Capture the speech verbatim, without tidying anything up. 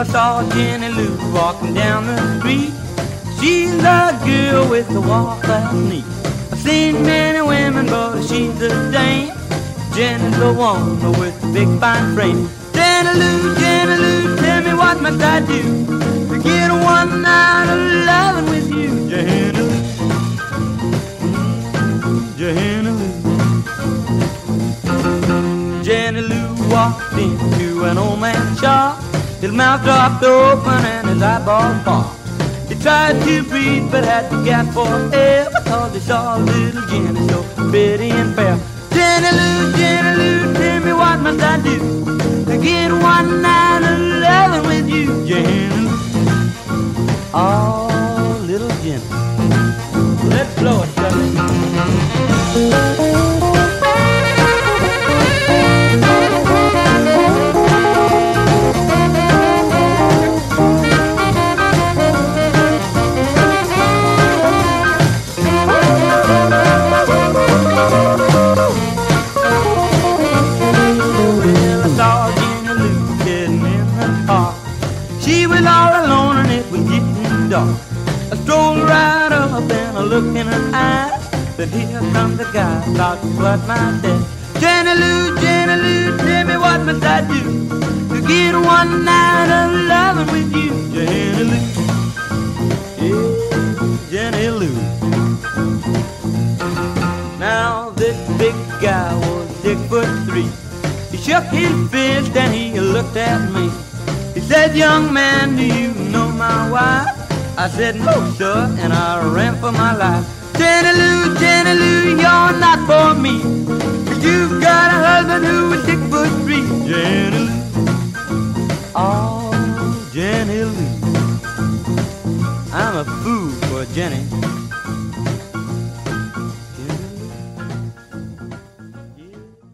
I saw Jenny Lou walking down the street. She's the girl with the walk that's neat. I've seen many women, but she's the dame. Jenny's the one with the big fine frame. Jenny Lou, Jenny Lou, tell me what must I do to get one night of loving with you, Jenny Lou, Jenny Lou. Jenny Lou walked into an old man's shop. His mouth dropped open and his eyeballs popped. He tried to breathe but had to gasp for air because he saw little Jenny so pretty and fair. Jenny Lou, Jenny Lou, tell me what must I do to get one night of loving with you, Jenny Lou. Oh, little Jenny. Let's blow it, brother. She was all alone and it was getting dark. I strolled right up and I looked in her eyes. But here comes the guy, about to flood my desk. Jenny Lou, Jenny Lou, tell me what must I do to get one night of loving with you, Jenny Lou. Yeah, Jenny Lou. Now this big guy was six foot three. He shook his fist and he looked at me. He said, young man, do you know my wife? I said, no, sir, and I ran for my life. Jenny Lou, Jenny Lou, you're not for me, 'cause you've got a husband who is six foot three. Jenny Lou, oh, Jenny Lou, I'm a fool for Jenny.